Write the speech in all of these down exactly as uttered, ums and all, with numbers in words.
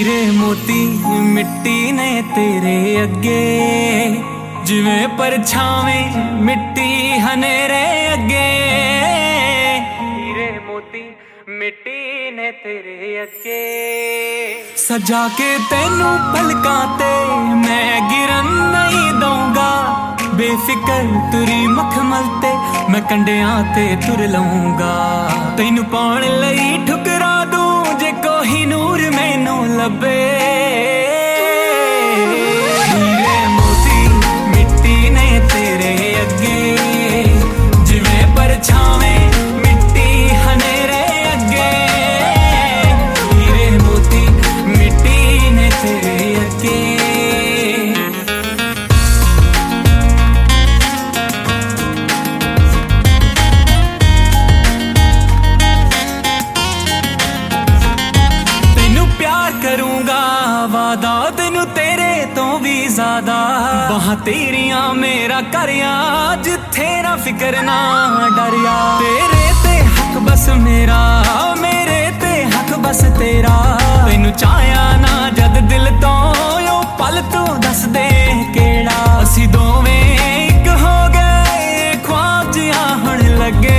हीरे मोती मिट्टी ने तेरे अगे, जिवें परछावें मिट्टी हनेरे अगे। हीरे मोती मिट्टी ने तेरे अगे, सजा के तेनू पलकां ते मैं गिरन नहीं दूंगा। बेफिकर तुरी मखमल ते मैं कंडियां ते तुर लऊंगा। तैनू पाउण लई ठुकरा दूं जे कोही नूर मैनू लभे। हीरे मोती मिट्टी ने तेरे अगे, जिवें परछावें मिट्टी हनेरे अगे। हीरे मोती मिट्टी ने तेरे अगे। करूंगा वादा तेनू तेरे तो भी ज्यादा, वहां तेरिया मेरा करिया जिथे ना फिकर ना डरिया। तेरे ते हक बस मेरा, मेरे ते हक बस तेरा। तेनू चाहया ना जद दिल तो यो पल तू दस दे केड़ा। असी दोवें एक हो गए ख्वाब जिहा हुण लगे।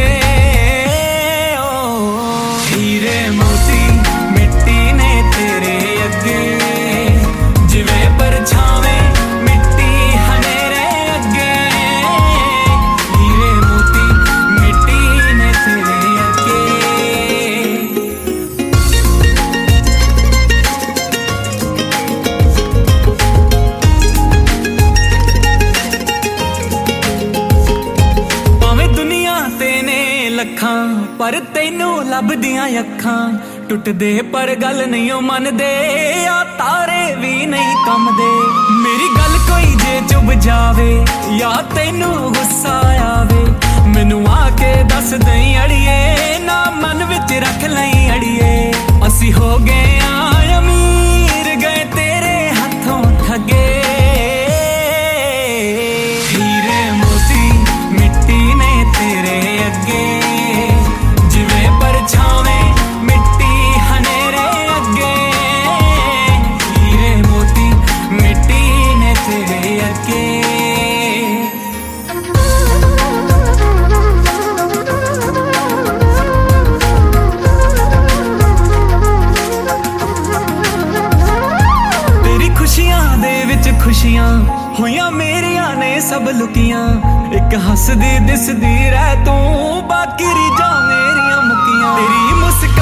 हीरे मोती मिट्टी ने तेरे अगे, जिवें परछावें मिट्टी हनेरे अगे। हीरे मोती मिट्टी ने तेरे अगे। भावें दुनिया ते ने लखां पर तैनू लभदियां अखां। टुटदे पर गल नहीं मनदे, आ तारे भी नहीं कमदे। मेरी गल कोई जे चुभ जावे या तैनू गुस्सा आवे, मैनू आके दस दई अड़िए ना मन विच रख लई अड़िए। असी हो गए अमीर गए तेरे हथों ठगे। हीरे मोती मिट्टी ने तेरे अगे, जिवें परछावें मिट्टी हनेरे अगे। हीरे मोती मिट्टी ने तेरे अगे। तेरी खुशियां दे विच खुशियां होइयां मेरियां ने सब लुकियां। एक हसदी दिसदी रह तू बाकी रीजां मेरियां मुकियां। तेरी मुस्क